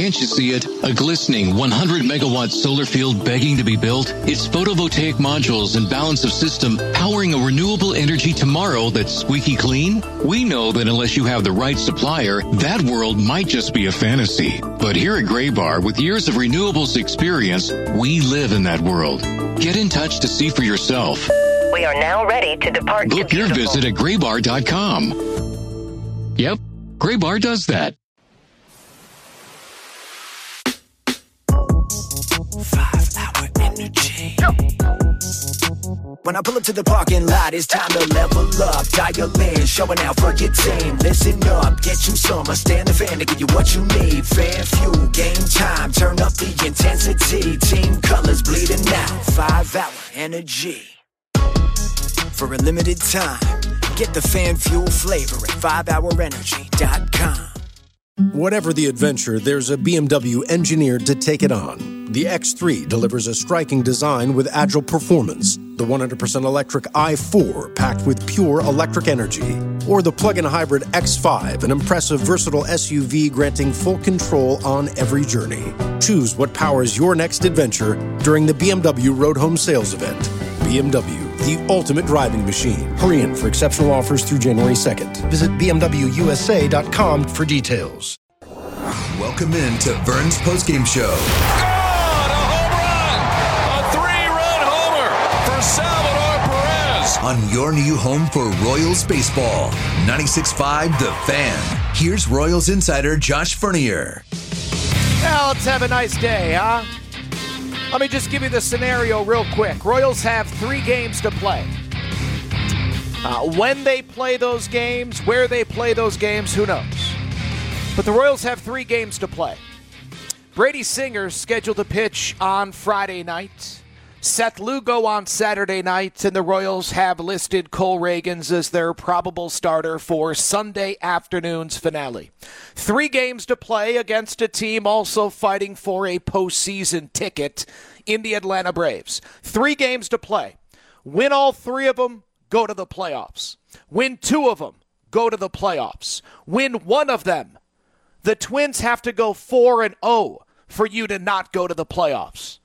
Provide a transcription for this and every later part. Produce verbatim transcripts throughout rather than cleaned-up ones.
Can't you see it? A glistening one hundred megawatt solar field begging to be built? It's photovoltaic modules and balance of system powering a renewable energy tomorrow that's squeaky clean? We know that unless you have the right supplier, that world might just be a fantasy. But here at Graybar, with years of renewables experience, we live in that world. Get in touch to see for yourself. We are now ready to depart. Book your visit at graybar dot com. Yep, Graybar does that. Five hour energy. When I pull up to the parking lot, it's time to level up. Dial in, showing out for your team. Listen up, get you some. I stand the fan to give you what you need. Fan fuel, game time, turn up the intensity. Team colors bleeding out. Five hour energy. For a limited time, get the fan fuel flavor at five hour energy dot com. Whatever the adventure, there's a B M W engineered to take it on. The X three delivers a striking design with agile performance. The one hundred percent electric i four packed with pure electric energy. Or the plug-in hybrid X five, an impressive versatile S U V granting full control on every journey. Choose what powers your next adventure during the B M W Road Home Sales Event. B M W, the ultimate driving machine. Hurry in for exceptional offers through January second. Visit b m w u s a dot com for details. Welcome in to Vern's postgame show. God, a home run! A three-run homer for Salvador Perez. On your new home for Royals baseball, ninety-six point five The Fan. Here's Royals insider Josh Fernier. Well, let's have a nice day, huh? Let me just give you the scenario real quick. Royals have three games to play. Uh, when they play those games, where they play those games, who knows? But the Royals have three games to play. Brady Singer's scheduled to pitch on Friday night. Seth Lugo on Saturday night. And the Royals have listed Cole Reagans as their probable starter for Sunday afternoon's finale. Three games to play against a team also fighting for a postseason ticket in the Atlanta Braves. Three games to play. Win all three of them, go to the playoffs. Win two of them, go to the playoffs. Win one of them. The Twins have to go four and oh for you to not go to the playoffs.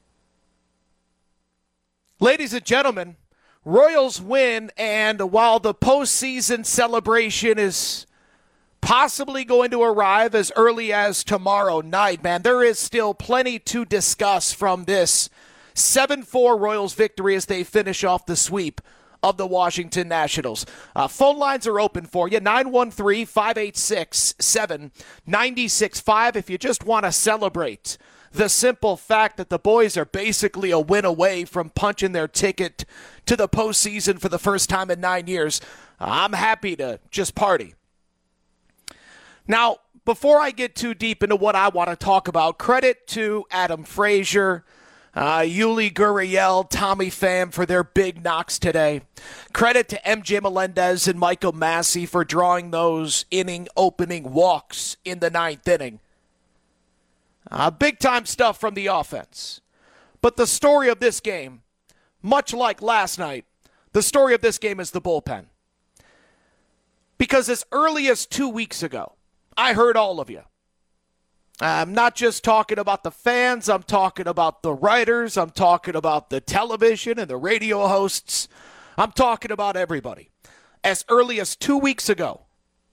Ladies and gentlemen, Royals win, and while the postseason celebration is possibly going to arrive as early as tomorrow night, man, there is still plenty to discuss from this seven four Royals victory as they finish off the sweep of the Washington Nationals. Uh, phone lines are open for you, nine one three, five eight six, seven nine six five, if you just want to celebrate the simple fact that the boys are basically a win away from punching their ticket to the postseason for the first time in nine years. I'm happy to just party. Now, before I get too deep into what I want to talk about, credit to Adam Frazier, uh, Yuli Gurriel, Tommy Pham for their big knocks today. Credit to M J Melendez and Michael Massey for drawing those inning-opening walks in the ninth inning. Uh, big-time stuff from the offense. But the story of this game, much like last night, the story of this game is the bullpen. Because as early as two weeks ago, I heard all of you. I'm not just talking about the fans. I'm talking about the writers. I'm talking about the television and the radio hosts. I'm talking about everybody. As early as two weeks ago,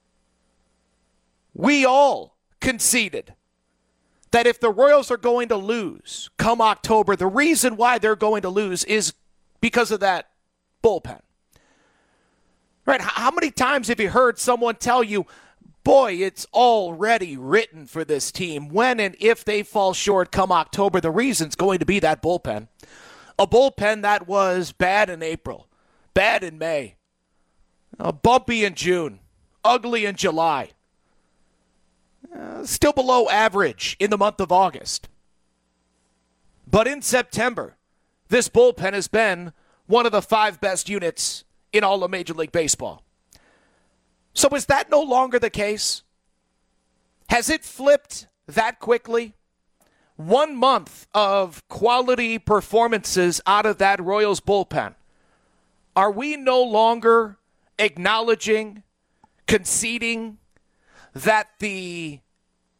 we all conceded that if the Royals are going to lose come October, the reason why they're going to lose is because of that bullpen. Right? How many times have you heard someone tell you, boy, it's already written for this team. When and if they fall short come October, the reason's going to be that bullpen. A bullpen that was bad in April, bad in May, uh, bumpy in June, ugly in July. Uh, still below average in the month of August. But in September, this bullpen has been one of the five best units in all of Major League Baseball. So is that no longer the case? Has it flipped that quickly? One month of quality performances out of that Royals bullpen. Are we no longer acknowledging, conceding that the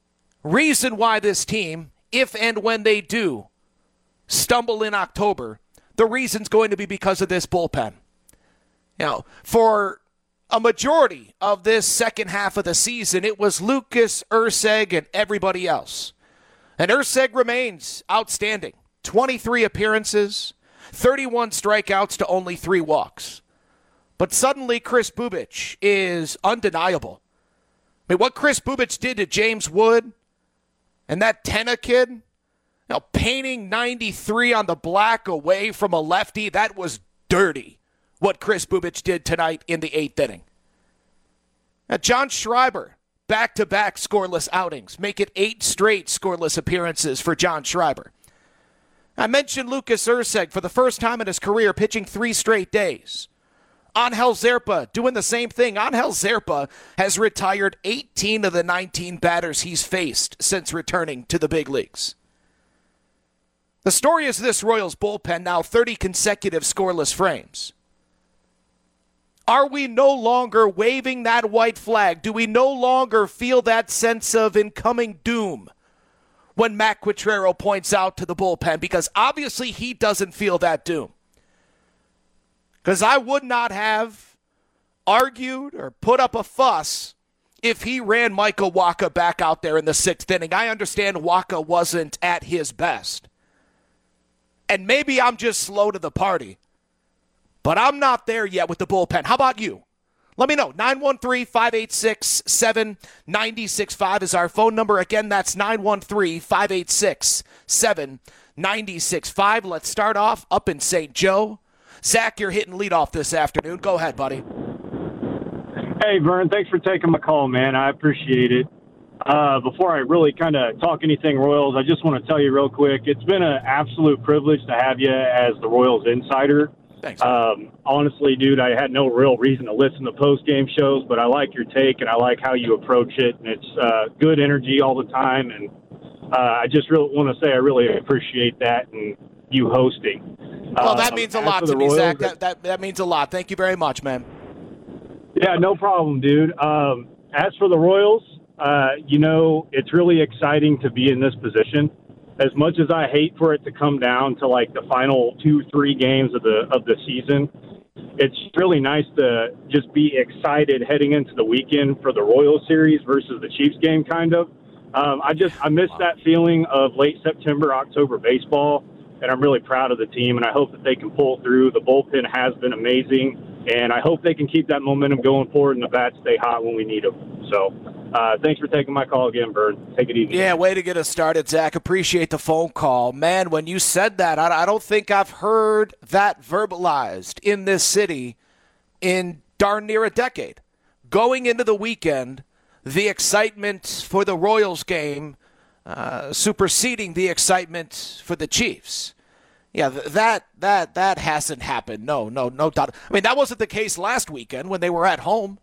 reason why this team, if and when they do stumble in October, the reason's going to be because of this bullpen. You know, for a majority of this second half of the season, it was Lucas, Erceg, and everybody else. And Erceg remains outstanding. twenty-three appearances, thirty-one strikeouts to only three walks. But suddenly Kris Bubic is undeniable. I mean, what Kris Bubic did to James Wood and that Tenna kid, you know, painting ninety-three on the black away from a lefty, that was dirty, what Kris Bubic did tonight in the eighth inning. Now, John Schreiber, back-to-back scoreless outings, make it eight straight scoreless appearances for John Schreiber. I mentioned Lucas Erceg for the first time in his career pitching three straight days. Angel Zerpa doing the same thing. Angel Zerpa has retired eighteen of the nineteen batters he's faced since returning to the big leagues. The story is this Royals bullpen, now thirty consecutive scoreless frames. Are we no longer waving that white flag? Do we no longer feel that sense of incoming doom when Matt Quatraro points out to the bullpen? Because obviously he doesn't feel that doom. Because I would not have argued or put up a fuss if he ran Michael Wacha back out there in the sixth inning. I understand Wacha wasn't at his best. And maybe I'm just slow to the party. But I'm not there yet with the bullpen. How about you? Let me know. nine one three, five eight six, seven nine six five is our phone number. Again, that's nine one three, five eight six, seven nine six five. Let's start off up in Saint Joe. Zach, you're hitting leadoff this afternoon. Go ahead, buddy. Hey, Vern, thanks for taking my call, man. I appreciate it. Uh, before I really kind of talk anything Royals, I just want to tell you real quick, it's been an absolute privilege to have you as the Royals insider. Thanks. Um, honestly, dude, I had no real reason to listen to post-game shows, but I like your take and I like how you approach it, and it's uh, good energy all the time, and uh, I just really want to say I really appreciate that and you hosting. Well, that um, means a lot to me, Royals, Zach. That, that that means a lot. Thank you very much, man. Yeah, no problem, dude. Um, as for the Royals, uh, you know, it's really exciting to be in this position. As much as I hate for it to come down to like the final two, three games of the of the season, it's really nice to just be excited heading into the weekend for the Royals series versus the Chiefs game, kind of. Um, I just I miss that feeling of late September, October baseball. And I'm really proud of the team, and I hope that they can pull through. The bullpen has been amazing, and I hope they can keep that momentum going forward and the bats stay hot when we need them. So uh, thanks for taking my call again, Vern. Take it easy. Yeah, way to get us started, Zach. Appreciate the phone call. Man, when you said that, I, I don't think I've heard that verbalized in this city in darn near a decade. Going into the weekend, the excitement for the Royals game Uh, superseding the excitement for the Chiefs. Yeah, th- that that that hasn't happened. No, no, no doubt. I mean, that wasn't the case last weekend when they were at home.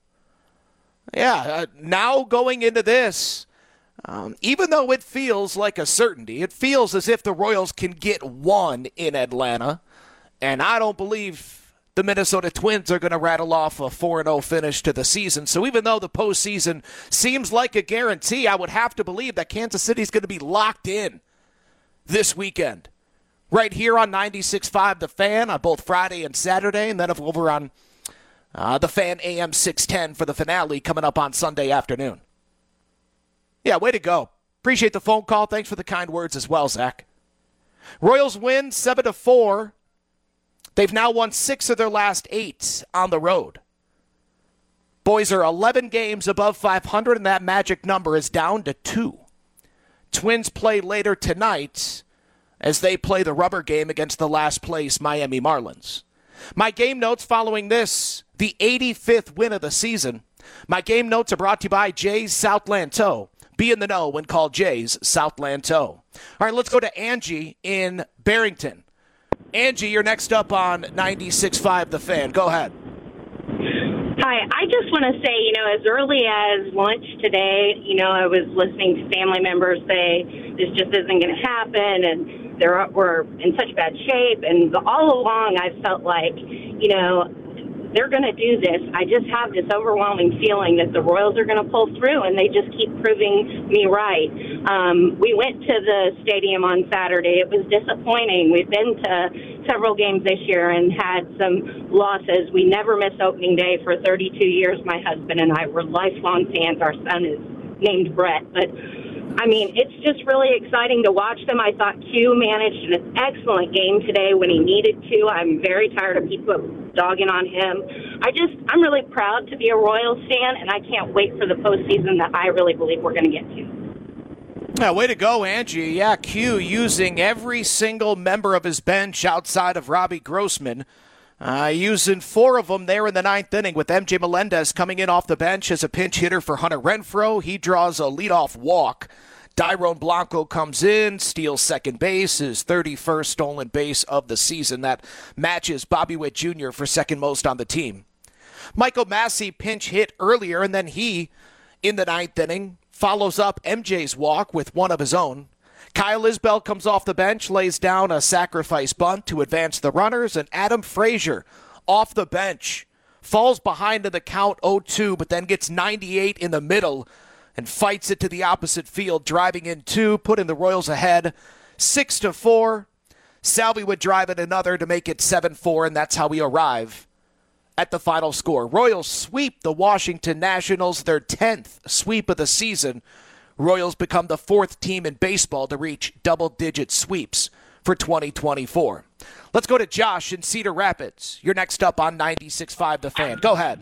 Yeah, uh, now going into this, um, even though it feels like a certainty, it feels as if the Royals can get one in Atlanta, and I don't believe the Minnesota Twins are going to rattle off a four and oh finish to the season. So even though the postseason seems like a guarantee, I would have to believe that Kansas City is going to be locked in this weekend. Right here on ninety-six point five The Fan on both Friday and Saturday, and then over on uh, The Fan A M six ten for the finale coming up on Sunday afternoon. Yeah, way to go. Appreciate the phone call. Thanks for the kind words as well, Zach. Royals win seven to four. They've now won six of their last eight on the road. Boys are eleven games above five hundred, and that magic number is down to two. Twins play later tonight as they play the rubber game against the last place Miami Marlins. My game notes following this, the eighty-fifth win of the season. My game notes are brought to you by Jay's Southland Tow. Be in the know when called Jay's Southland Tow. All right, let's go to Angie in Barrington. Angie, you're next up on ninety-six point five The Fan. Go ahead. Hi, I just want to say, you know, as early as lunch today, you know, I was listening to family members say this just isn't going to happen, and they're, we're in such bad shape. And all along, I felt like, you know, they're going to do this. I just have this overwhelming feeling that the Royals are going to pull through, and they just keep proving me right. Um, we went to the stadium on Saturday. It was disappointing. We've been to several games this year and had some losses. We never miss opening day for thirty-two years. My husband and I were lifelong fans. Our son is named Brett, but I mean, it's just really exciting to watch them. I thought Q managed an excellent game today when he needed to. I'm very tired of people dogging on him. I just, I'm really proud to be a Royals fan, and I can't wait for the postseason that I really believe we're going to get to. Yeah, way to go, Angie. Yeah, Q using every single member of his bench outside of Robbie Grossman. Uh, using four of them there in the ninth inning with M J Melendez coming in off the bench as a pinch hitter for Hunter Renfroe. He draws a leadoff walk. Dairon Blanco comes in, steals second base, his thirty-first stolen base of the season. That matches Bobby Witt Junior for second most on the team. Michael Massey pinch hit earlier, and then he, in the ninth inning, follows up M J's walk with one of his own. Kyle Isbell comes off the bench, lays down a sacrifice bunt to advance the runners, and Adam Frazier off the bench falls behind in the count oh two, but then gets ninety-eight in the middle and fights it to the opposite field, driving in two, putting the Royals ahead six to four. Salvi would drive in another to make it seven four, and that's how we arrive at the final score. Royals sweep the Washington Nationals, their tenth sweep of the season. Royals become the fourth team in baseball to reach double-digit sweeps for twenty twenty-four. Let's go to Josh in Cedar Rapids. You're next up on ninety-six point five The Fan. Go ahead.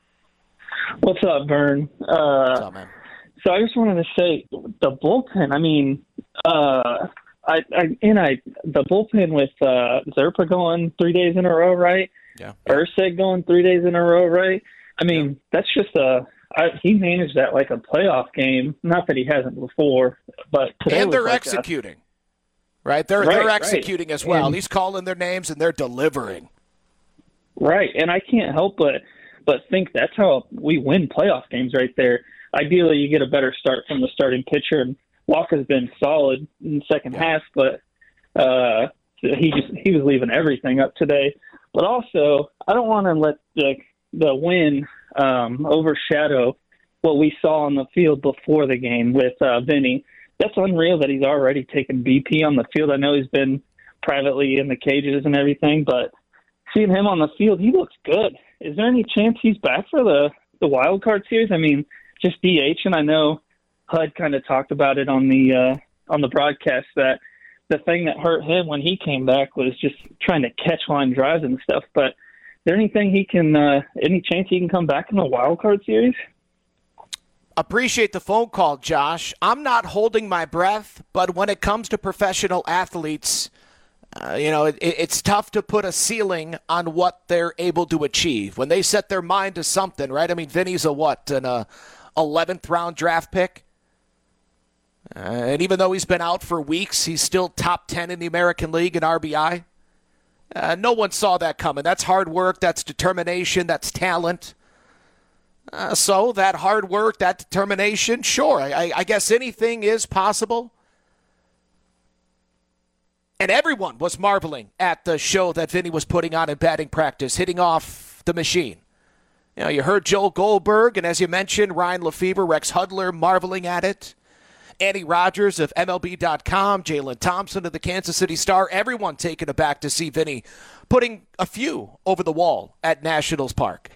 What's up, Vern? Uh, What's up, man? So I just wanted to say the bullpen. I mean, uh, I, I and I the bullpen with uh, Zerpa going three days in a row, right? Yeah. Ursig going three days in a row, right? I mean, yeah. that's just a. I, he managed that like a playoff game. Not that he hasn't before, but today and they're was like executing, a, right? They're right, they're executing right. as well. And, He's calling their names and they're delivering. Right, and I can't help but but think that's how we win playoff games right there. Ideally, you get a better start from the starting pitcher, and Walker's been solid in the second yeah. half, but uh, he just he was leaving everything up today. But also, I don't want to let the the win um, overshadow what we saw on the field before the game with uh, Vinny. That's unreal that he's already taken B P on the field. I know he's been privately in the cages and everything, but seeing him on the field, he looks good. Is there any chance he's back for the, the wild card series? I mean, just D H, and I know H U D kind of talked about it on the uh, on the broadcast that the thing that hurt him when he came back was just trying to catch line drives and stuff. But is there anything he can, uh, any chance he can come back in the wild card series? Appreciate the phone call, Josh. I'm not holding my breath, but when it comes to professional athletes, uh, you know, it, it's tough to put a ceiling on what they're able to achieve. When they set their mind to something, right? I mean, Vinny's a what, an uh, eleventh round draft pick? Uh, and even though he's been out for weeks, he's still top ten in the American League in R B I. Uh, no one saw that coming. That's hard work. That's determination. That's talent. Uh, so that hard work, that determination, sure, I, I guess anything is possible. And everyone was marveling at the show that Vinny was putting on in batting practice, hitting off the machine. You know, you heard Joel Goldberg, and as you mentioned, Ryan Lefebvre, Rex Hudler marveling at it. Andy Rogers of M L B dot com, Jalen Thompson of the Kansas City Star, everyone taken aback to see Vinny putting a few over the wall at Nationals Park.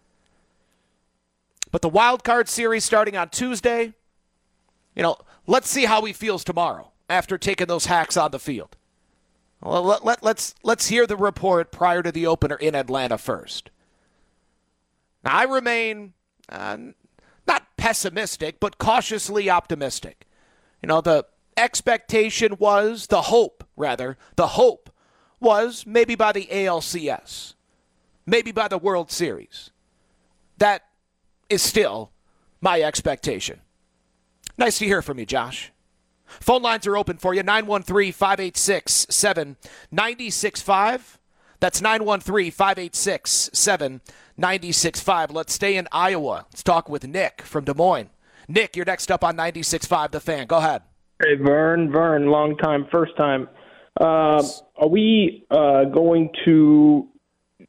But the wild card series starting on Tuesday, you know, let's see how he feels tomorrow after taking those hacks on the field. Well, let, let, let's, let's hear the report prior to the opener in Atlanta first. Now, I remain uh, not pessimistic, but cautiously optimistic. You know, the expectation was, the hope, rather, the hope was maybe by the A L C S, maybe by the World Series. That is still my expectation. Nice to hear from you, Josh. Phone lines are open for you, nine one three, five eight six, seven nine six five. That's nine one three, five eight six, seven nine six five. Let's stay in Iowa. Let's talk with Nick from Des Moines. Nick, you're next up on ninety-six point five The Fan. Go ahead. Hey, Vern. Vern, long time, first time. Uh, are we uh, going to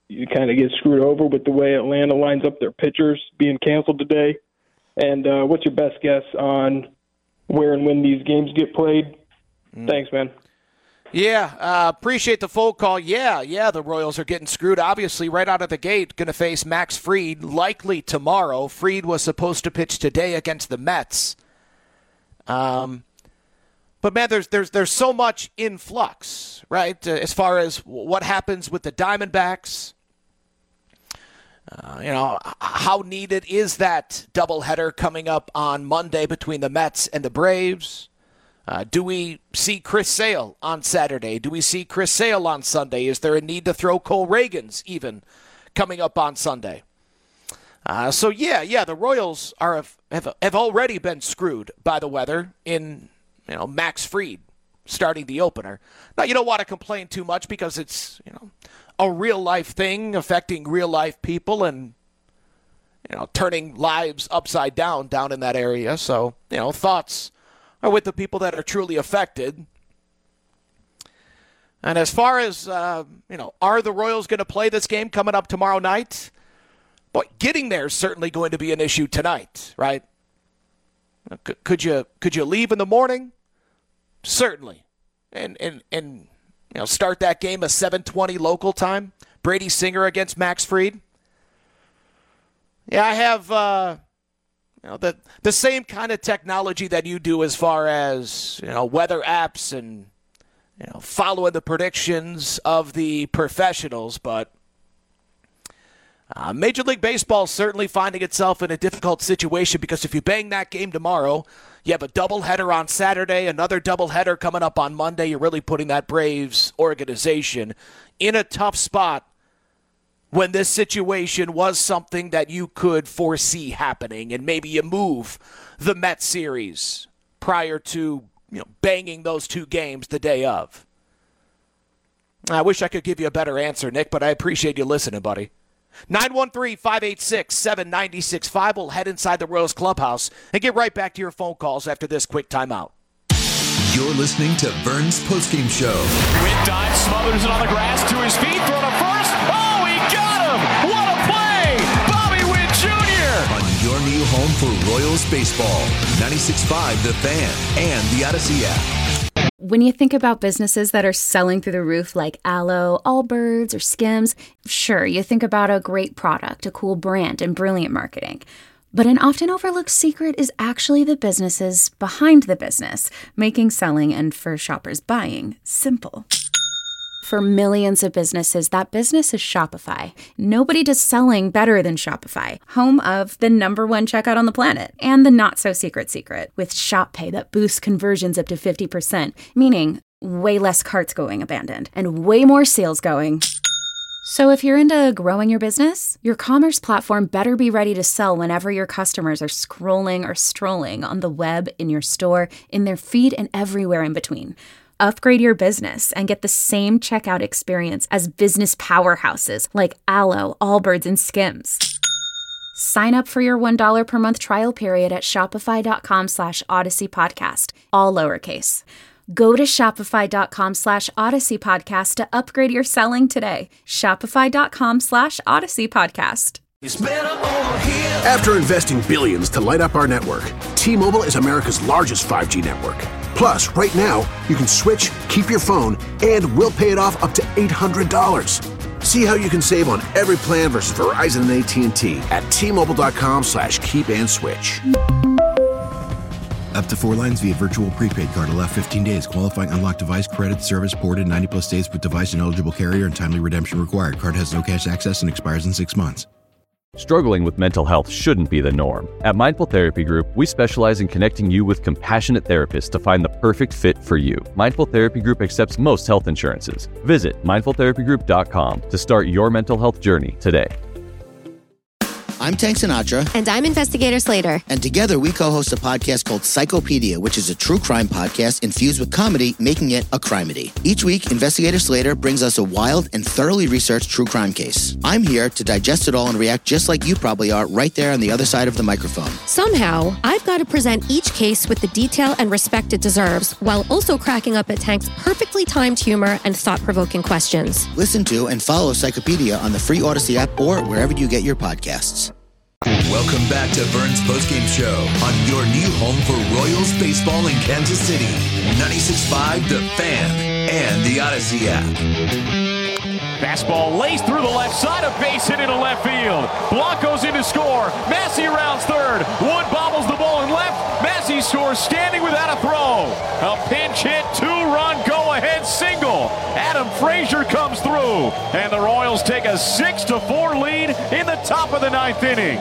you kind of get screwed over with the way Atlanta lines up their pitchers being canceled today. And uh, what's your best guess on where and when these games get played? Mm. Thanks, man. Yeah, uh, appreciate the phone call. Yeah, yeah, the Royals are getting screwed. Obviously, right out of the gate, going to face Max Fried likely tomorrow. Fried was supposed to pitch today against the Mets. Um, but man, there's there's there's so much in flux, right? Uh, as far as what happens with the Diamondbacks. Uh, you know, how needed is that doubleheader coming up on Monday between the Mets and the Braves? Uh, do we see Chris Sale on Saturday? Do we see Chris Sale on Sunday? Is there a need to throw Cole Reagans even coming up on Sunday? Uh, so, yeah, yeah, the Royals are have, have already been screwed by the weather in, you know, Max Fried starting the opener. Now, you don't want to complain too much because it's, you know, a real-life thing affecting real-life people and, you know, turning lives upside down down in that area. So, you know, thoughts are with the people that are truly affected. And as far as, uh, you know, are the Royals going to play this game coming up tomorrow night? Boy, getting there is certainly going to be an issue tonight, right? C- could you could you leave in the morning? Certainly. And, and, and you know, start that game at seven twenty local time. Brady Singer against Max Fried. Yeah, I have... Uh, You know, the the same kind of technology that you do as far as, you know, weather apps and, you know, following the predictions of the professionals. But uh, Major League Baseball is certainly finding itself in a difficult situation because if you bang that game tomorrow, you have a doubleheader on Saturday, another doubleheader coming up on Monday. You're really putting that Braves organization in a tough spot when this situation was something that you could foresee happening, and maybe you move the Mets series prior to, you know, banging those two games the day of. I wish I could give you a better answer, Nick, but I appreciate you listening, buddy. nine one three, five eight six, seven nine six five. We'll head inside the Royals clubhouse and get right back to your phone calls after this quick timeout. You're listening to Vern's Postgame Show. Witt dives, smothers it on the grass, to his feet, throw to first. Oh, he got him! What a play! Bobby Witt Junior On your new home for Royals baseball. ninety-six point five The Fan and the Odyssey app. When you think about businesses that are selling through the roof like Aloe, Allbirds, or Skims, sure, you think about a great product, a cool brand, and brilliant marketing. But an often overlooked secret is actually the businesses behind the business, making selling and for shoppers buying simple. For millions of businesses, that business is Shopify. Nobody does selling better than Shopify, home of the number one checkout on the planet and the not-so-secret secret with Shop Pay that boosts conversions up to fifty percent, meaning way less carts going abandoned and way more sales going. So if you're into growing your business, your commerce platform better be ready to sell whenever your customers are scrolling or strolling on the web, in your store, in their feed, and everywhere in between. Upgrade your business and get the same checkout experience as business powerhouses like Aloe, Allbirds, and Skims. Sign up for your one dollar per month trial period at shopify.com slash Odyssey Podcast, all lowercase. Go to shopify.com slash Odyssey Podcast to upgrade your selling today. Shopify.com slash Odyssey Podcast. After investing billions to light up our network, T-Mobile is America's largest five G network. Plus, right now, you can switch, keep your phone, and we'll pay it off up to eight hundred dollars. See how you can save on every plan versus Verizon and A T and T at T-Mobile.com slash keep and switch. Up to four lines via virtual prepaid card. Allow fifteen days. Qualifying unlocked device credit service ported ninety plus days with device and eligible carrier and timely redemption required. Card has no cash access and expires in six months. Struggling with mental health shouldn't be the norm. At Mindful Therapy Group, we specialize in connecting you with compassionate therapists to find the perfect fit for you. Mindful Therapy Group accepts most health insurances. Visit mindful therapy group dot com to start your mental health journey today. I'm Tank Sinatra. And I'm Investigator Slater. And together we co-host a podcast called Psychopedia, which is a true crime podcast infused with comedy, making it a crimedy. Each week, Investigator Slater brings us a wild and thoroughly researched true crime case. I'm here to digest it all and react just like you probably are right there on the other side of the microphone. Somehow, I've got to present each case with the detail and respect it deserves, while also cracking up at Tank's perfectly timed humor and thought-provoking questions. Listen to and follow Psychopedia on the free Odyssey app or wherever you get your podcasts. Welcome back to Vern's Postgame Show on your new home for Royals baseball in Kansas City. ninety-six point five The Fan and the Odyssey app. Fastball laced through the left side, a base hit into left field. Blanco's in to score. Massey rounds third. Wood bobbles the ball in left. Massey scores standing without a throw. A pinch hit, two-run go-ahead single. Adam Frazier comes through, and the Royals take a six to four lead in the top of the ninth inning.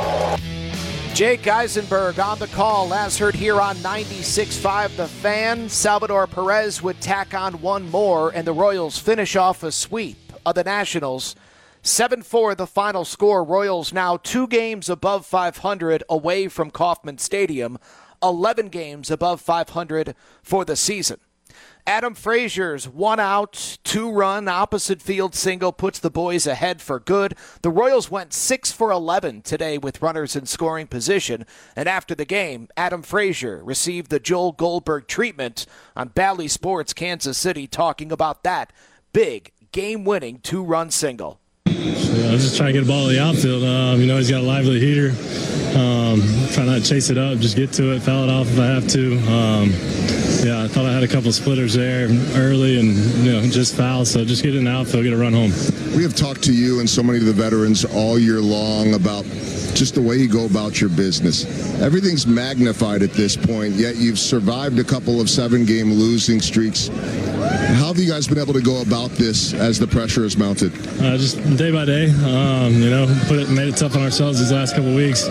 Jake Eisenberg on the call, as heard here on ninety-six point five The Fan. Salvador Perez would tack on one more, and the Royals finish off a sweep of the Nationals. seven four the final score. Royals now two games above five hundred away from Kauffman Stadium, eleven games above five hundred for the season. Adam Frazier's one-out, two-run opposite field single puts the boys ahead for good. The Royals went six for eleven today with runners in scoring position, and after the game, Adam Frazier received the Joel Goldberg treatment on Bally Sports Kansas City, talking about that big game-winning two-run single. Yeah, I was just trying to get a ball in the outfield. Um, you know, he's got a lively heater. Um, try not to chase it up, just get to it, foul it off if I have to. Um, yeah, I thought I had a couple splitters there early and, you know, just foul. So just get in the outfield, get a run home. We have talked to you and so many of the veterans all year long about just the way you go about your business. Everything's magnified at this point, yet you've survived a couple of seven-game losing streaks. How have you guys been able to go about this as the pressure is mounted? Uh, just day by day, um, you know, put it, made it tough on ourselves these last couple of weeks.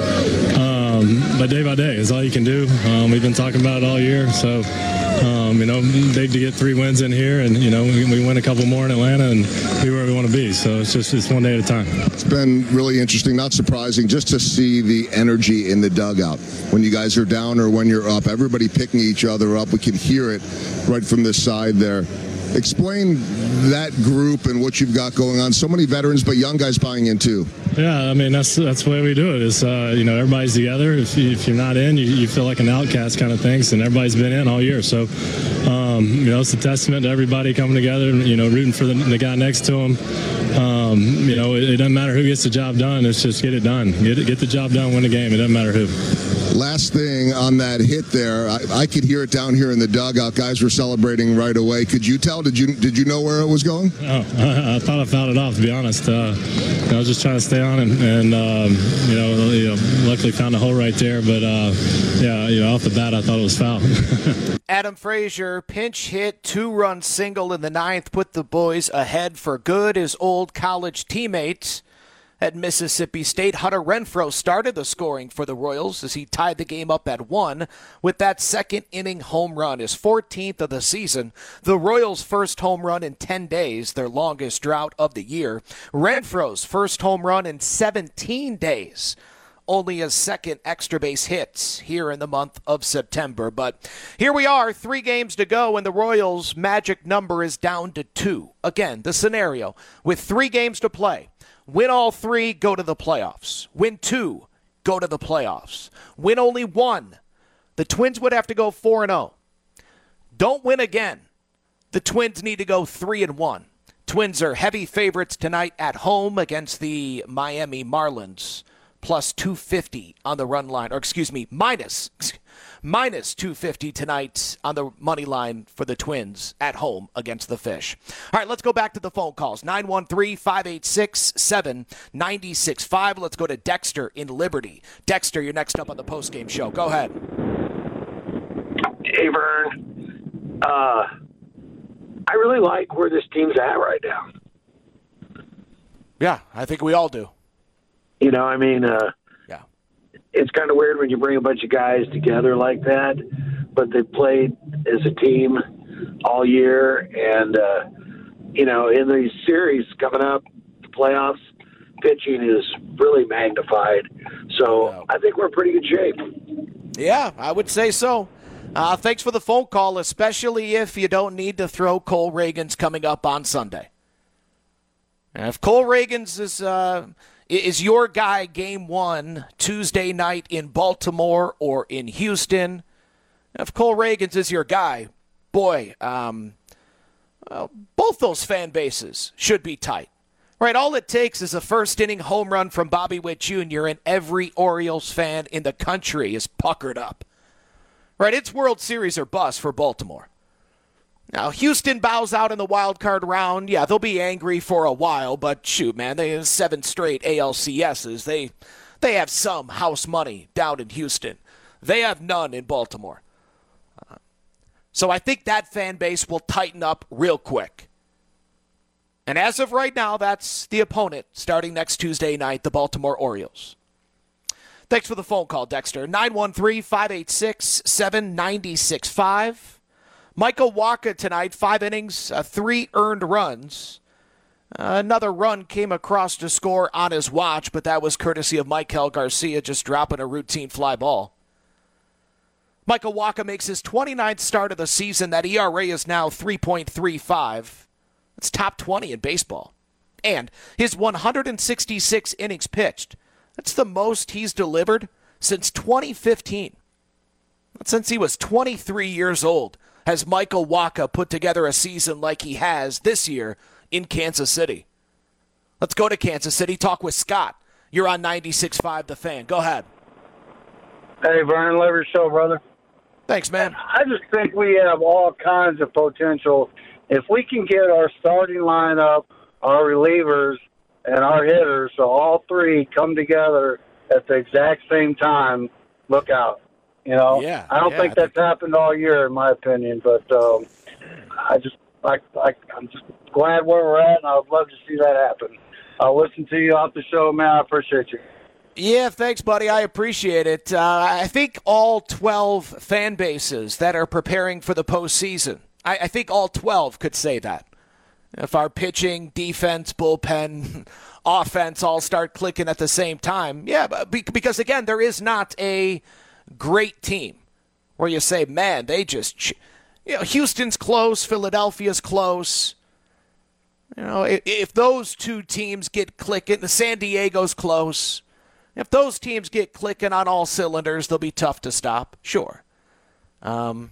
Um, but day by day is all you can do. Um, we've been talking about it all year, so um, you know, big to get three wins in here, and you know, we, we win a couple more in Atlanta and be where we want to be. So it's just it's one day at a time. It's been really interesting, not surprising, just to see the energy in the dugout when you guys are down or when you're up. Everybody picking each other up. We can hear it right from this side there. Explain that group and what you've got going on. So many veterans, but young guys buying in too. Yeah, I mean, that's that's the way we do it. Is uh, you know, everybody's together. If, you, if you're not in, you, you feel like an outcast kind of things, and everybody's been in all year. So, um, you know, it's a testament to everybody coming together and, you know, rooting for the, the guy next to him. Um, you know, it, it doesn't matter who gets the job done. It's just get it done. Get it, get the job done, win the game. It doesn't matter who. Last thing on that hit there, I, I could hear it down here in the dugout. Guys were celebrating right away. Could you tell? Did you did you know where it was going? Oh, I, I thought I fouled it off, to be honest. Uh, I was just trying to stay on and, and um, you, know, you know, luckily found a hole right there. But, uh, yeah, you know, off the bat, I thought it was foul. Adam Frazier, pinch hit, two-run single in the ninth, put the boys ahead for good. His old college teammate at Mississippi State, Hunter Renfroe, started the scoring for the Royals as he tied the game up at one with that second inning home run, his fourteenth of the season. The Royals' first home run in ten days, their longest drought of the year. Renfroe's first home run in seventeen days. Only his second extra base hits here in the month of September. But here we are, three games to go, and the Royals' magic number is down to two. Again, the scenario with three games to play. Win all three, go to the playoffs. Win two, go to the playoffs. Win only one, the Twins would have to go four and oh. Don't win again, the Twins need to go three and one. Twins are heavy favorites tonight at home against the Miami Marlins. Plus two fifty on the run line, or excuse me, minus, minus two fifty tonight on the money line for the Twins at home against the Fish. All right, let's go back to the phone calls. nine one three, five eight six, seven nine six five. Let's go to Dexter in Liberty. Dexter, you're next up on the postgame show. Go ahead. Hey, Vern. Uh, I really like where this team's at right now. Yeah, I think we all do. You know, I mean, uh, yeah, it's kind of weird when you bring a bunch of guys together like that, but they played as a team all year. And, uh, you know, in these series coming up, the playoffs, pitching is really magnified. So I think we're in pretty good shape. Yeah, I would say so. Uh, thanks for the phone call, especially if you don't need to throw Cole Reagans coming up on Sunday. And if Cole Reagans is uh, is your guy game one Tuesday night in Baltimore or in Houston, if Cole Reagans is your guy, boy, um, well, both those fan bases should be tight. Right, all it takes is a first-inning home run from Bobby Witt Junior and every Orioles fan in the country is puckered up. Right, it's World Series or bust for Baltimore. Now, Houston bows out in the wild card round. Yeah, they'll be angry for a while, but shoot, man, they have seven straight A L C S's. They, they have some house money down in Houston. They have none in Baltimore. Uh, so I think that fan base will tighten up real quick. And as of right now, that's the opponent starting next Tuesday night, the Baltimore Orioles. Thanks for the phone call, Dexter. nine one three, five eight six, seven nine six five. Michael Wacha tonight, five innings, uh, three earned runs. Uh, another run came across to score on his watch, but that was courtesy of Maikel Garcia just dropping a routine fly ball. Michael Wacha makes his twenty-ninth start of the season. That E R A is now three point three five. That's top twenty in baseball. And his one hundred sixty-six innings pitched. That's the most he's delivered since twenty fifteen. Since he was twenty-three years old, has Michael Wacha put together a season like he has this year in Kansas City. Let's go to Kansas City, talk with Scott. You're on ninety-six point five The Fan. Go ahead. Hey, Vernon, love your show, brother. Thanks, man. I just think we have all kinds of potential. If we can get our starting lineup, our relievers, and our hitters, so all three come together at the exact same time, look out. You know, yeah, I don't yeah, think I that's think... happened all year, in my opinion. But um, I just, I, I, I'm just glad where we're at, and I would love to see that happen. I'll listen to you off the show, man. I appreciate you. Yeah, thanks, buddy. I appreciate it. Uh, I think all twelve fan bases that are preparing for the postseason, I, I think all twelve could say that. If our pitching, defense, bullpen, offense all start clicking at the same time, yeah, because, again, there is not a great team where you say, man, they just, you know, Houston's close, Philadelphia's close. You know, if, if those two teams get clicking, the San Diego's close. If those teams get clicking on all cylinders, they'll be tough to stop, sure. Um,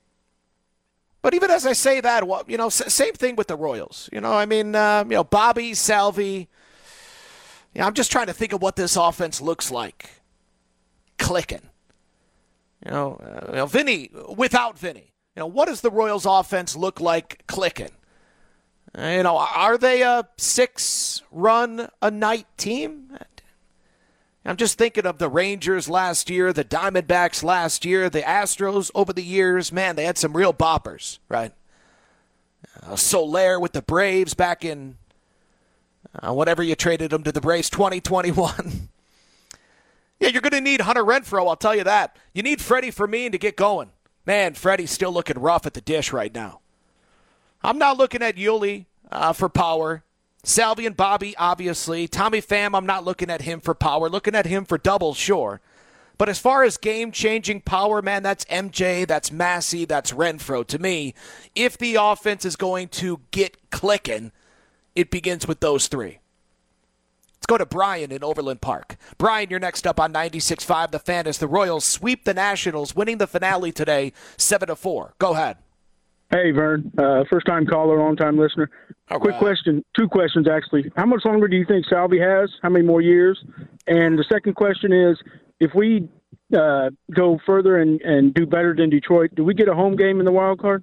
but even as I say that, you know, same thing with the Royals. You know, I mean, uh, you know, Bobby, Salvi. You know, I'm just trying to think of what this offense looks like. Clicking. You know, uh, you know, Vinny, without Vinny, you know, what does the Royals offense look like clicking? Uh, you know, are they a six-run-a-night team? I'm just thinking of the Rangers last year, the Diamondbacks last year, the Astros over the years. Man, they had some real boppers, right? Uh, Soler with the Braves back in uh, whatever you traded them to the Braves, twenty twenty-one. Yeah, you're going to need Hunter Renfroe, I'll tell you that. You need Freddie Fermin to get going. Man, Freddie's still looking rough at the dish right now. I'm not looking at Yuli uh, for power. Salvi and Bobby, obviously. Tommy Pham, I'm not looking at him for power. Looking at him for double, sure. But as far as game-changing power, man, that's M J, that's Massey, that's Renfroe. To me, if the offense is going to get clicking, it begins with those three. Let's go to Brian in Overland Park. Brian, you're next up on ninety-six point five The Fan as the Royals sweep the Nationals, winning the finale today, seven to four. Go ahead. Hey, Vern. Uh, first-time caller, long-time listener. All Quick right. question. Two questions, actually. How much longer do you think Salvi has? How many more years? And the second question is, if we uh, go further and, and do better than Detroit, do we get a home game in the wild card?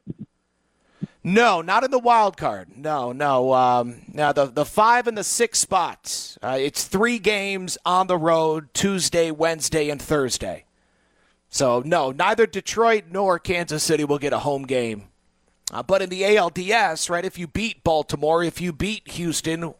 No, not in the wild card. No, no. Um, now, the, the five and the six spots, uh, it's three games on the road, Tuesday, Wednesday, and Thursday. So, no, neither Detroit nor Kansas City will get a home game. Uh, but in the A L D S, right, if you beat Baltimore, if you beat Houston, y-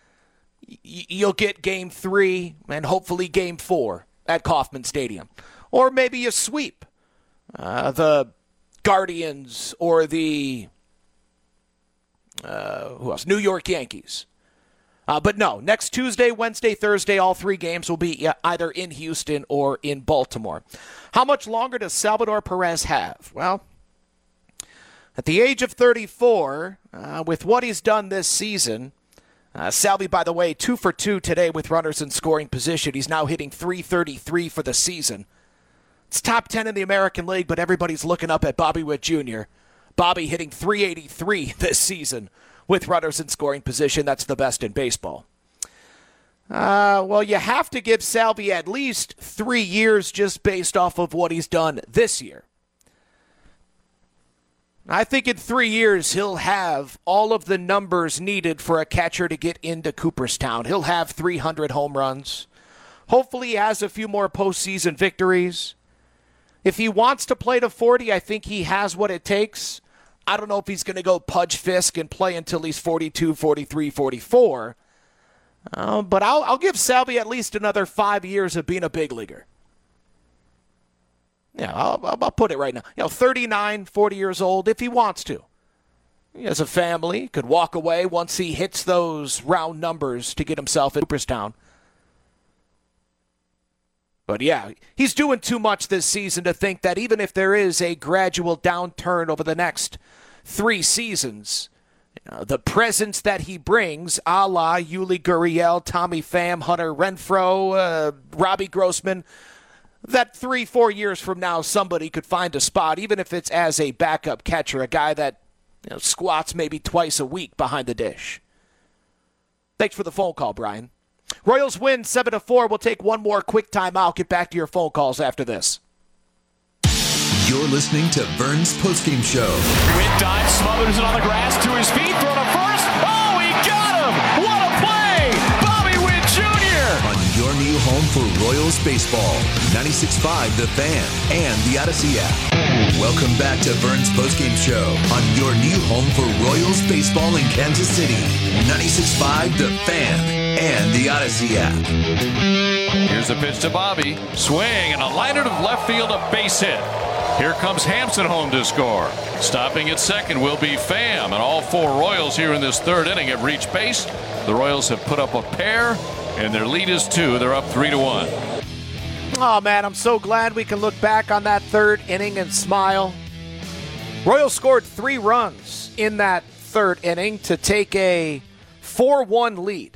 you'll get game three and hopefully game four at Kauffman Stadium. Or maybe you sweep uh, the Guardians or the uh, who else? New York Yankees. Uh, but no, next Tuesday, Wednesday, Thursday, all three games will be either in Houston or in Baltimore. How much longer does Salvador Perez have? Well, at the age of thirty-four, uh, with what he's done this season, uh, Salvi, by the way, two for two today with runners in scoring position. He's now hitting three thirty-three for the season. It's top ten in the American League, but everybody's looking up at Bobby Witt Junior Bobby hitting three eighty-three this season with runners in scoring position. That's the best in baseball. Uh, well, you have to give Salvi at least three years just based off of what he's done this year. I think in three years he'll have all of the numbers needed for a catcher to get into Cooperstown. He'll have three hundred home runs. Hopefully he has a few more postseason victories. If he wants to play to forty, I think he has what it takes. I don't know if he's going to go Pudge Fisk and play until he's forty-two, forty-three, forty-four. Uh, but I'll, I'll give Salvi at least another five years of being a big leaguer. Yeah, I'll, I'll put it right now. You know, thirty-nine, forty years old, if he wants to. He has a family, could walk away once he hits those round numbers to get himself in Cooperstown. But yeah, he's doing too much this season to think that even if there is a gradual downturn over the next three seasons, you know, the presence that he brings, a la Yuli Gurriel, Tommy Pham, Hunter Renfroe, uh, Robbie Grossman, that three, four years from now somebody could find a spot, even if it's as a backup catcher, a guy that you know, squats maybe twice a week behind the dish. Thanks for the phone call, Brian. Royals win seven to four. We'll take one more quick timeout. Get back to your phone calls after this. You're listening to Vern's postgame show. Witt dives, smothers it on the grass to his feet, throw to first. Oh, he got him! What a play! Bobby Witt Junior On your new home for Royals baseball, ninety-six point five The Fan and the Odyssey app. Welcome back to Vern's postgame show on your new home for Royals baseball in Kansas City, ninety-six point five The Fan and the Odyssey app. Here's the pitch to Bobby. Swing and a liner to left field, a base hit. Here comes Hampson home to score. Stopping at second will be Pham, and all four Royals here in this third inning have reached base. The Royals have put up a pair, and their lead is two. They're up three to one. Oh, man, I'm so glad we can look back on that third inning and smile. Royals scored three runs in that third inning to take a four one lead.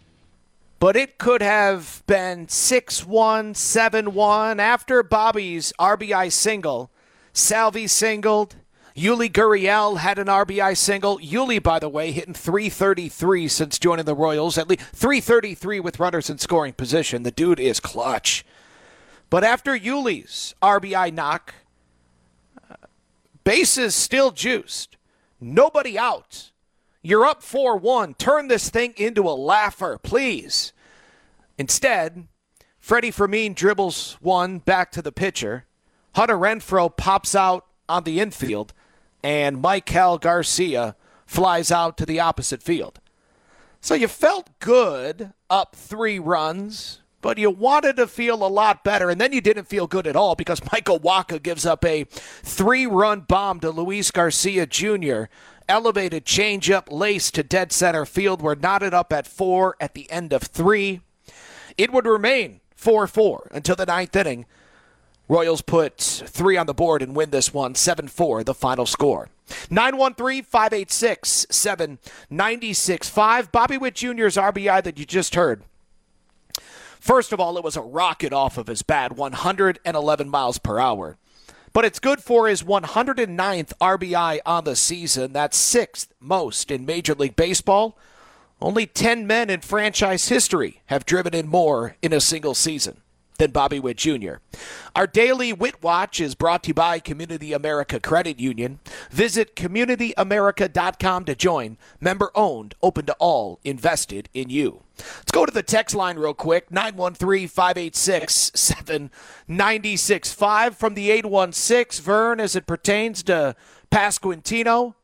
But it could have been six one, seven one. After Bobby's R B I single, Salvi singled. Yuli Gurriel had an R B I single. Yuli, by the way, hitting three thirty-three since joining the Royals. At least three thirty-three with runners in scoring position. The dude is clutch. But after Yuli's R B I knock, uh, bases still juiced. Nobody out. You're up four one. Turn this thing into a laugher, please. Instead, Freddie Fermin dribbles one back to the pitcher. Hunter Renfroe pops out on the infield, and Michael Garcia flies out to the opposite field. So you felt good up three runs, but you wanted to feel a lot better, and then you didn't feel good at all because Michael Wacha gives up a three-run bomb to Luis Garcia Junior Elevated changeup lace to dead center field. We're knotted up at four at the end of three. It would remain four four until the ninth inning. Royals put three on the board and win this one, seven four, the final score. nine one three, five eight six, seven nine six five. Bobby Witt Junior's R B I that you just heard. First of all, it was a rocket off of his bat, one hundred eleven miles per hour. But it's good for his one hundred ninth R B I on the season. That's sixth most in Major League Baseball. Only ten men in franchise history have driven in more in a single season than Bobby Witt Junior Our daily Witt Watch is brought to you by Community America Credit Union. Visit community america dot com to join. Member owned, open to all, invested in you. Let's go to the text line real quick, nine one three, five eight six, seven nine six five from the eight one six. Vern, as it pertains to Pasquantino,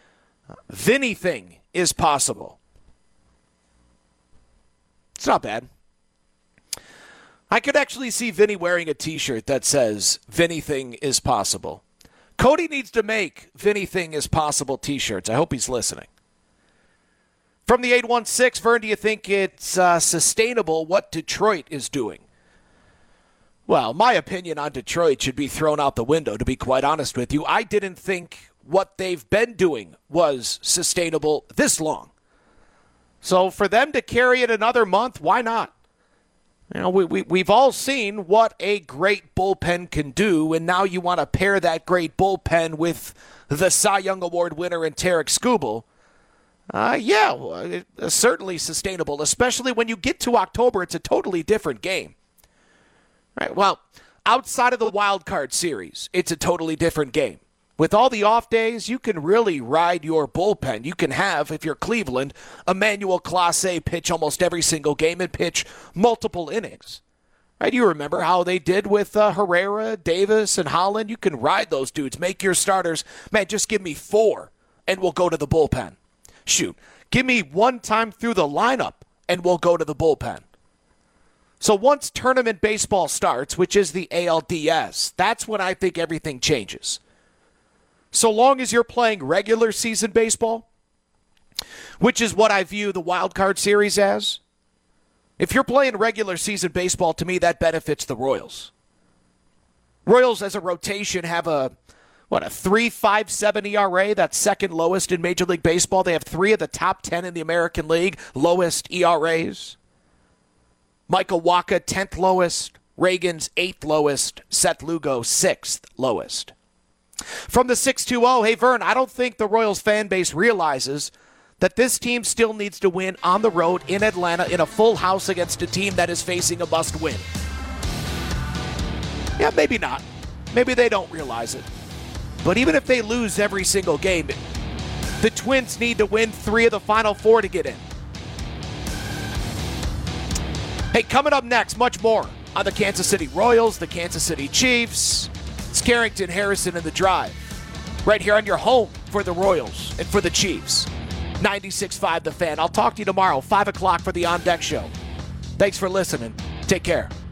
anything is possible. It's not bad. I could actually see Vinny wearing a T-shirt that says, "Anything is possible." Cody needs to make "Anything is possible" T-shirts. I hope he's listening. From the eight one six, Vern, do you think it's uh, sustainable what Detroit is doing? Well, my opinion on Detroit should be thrown out the window, to be quite honest with you. I didn't think what they've been doing was sustainable this long. So for them to carry it another month, why not? You know, we, we, we've all seen what a great bullpen can do, and now you want to pair that great bullpen with the Cy Young Award winner in Tarek Skubal. Uh, yeah, well, it's certainly sustainable, especially when you get to October. It's a totally different game. Right, well, outside of the wild card series, it's a totally different game. With all the off days, you can really ride your bullpen. You can have, if you're Cleveland, Emmanuel Clase pitch almost every single game and pitch multiple innings. Right? You remember how they did with uh, Herrera, Davis, and Holland? You can ride those dudes. Make your starters, man, just give me four, and we'll go to the bullpen. Shoot, give me one time through the lineup, and we'll go to the bullpen. So once tournament baseball starts, which is the A L D S, that's when I think everything changes. So long as you're playing regular season baseball, which is what I view the wild card series as, if you're playing regular season baseball, to me, that benefits the Royals. Royals, as a rotation, have a, what, a three point five seven E R A, that's second lowest in Major League Baseball. They have three of the top ten in the American League, lowest E R As. Michael Wacha, tenth lowest. Reagan's eighth lowest. Seth Lugo, sixth lowest. From the six two zero, hey, Vern, I don't think the Royals fan base realizes that this team still needs to win on the road in Atlanta in a full house against a team that is facing a must-win. Yeah, maybe not. Maybe they don't realize it. But even if they lose every single game, the Twins need to win three of the final four to get in. Hey, coming up next, much more on the Kansas City Royals, the Kansas City Chiefs. It's Carrington, Harrison, and The Drive. Right here on your home for the Royals and for the Chiefs. ninety-six point five The Fan. I'll talk to you tomorrow, five o'clock for the On Deck Show. Thanks for listening. Take care.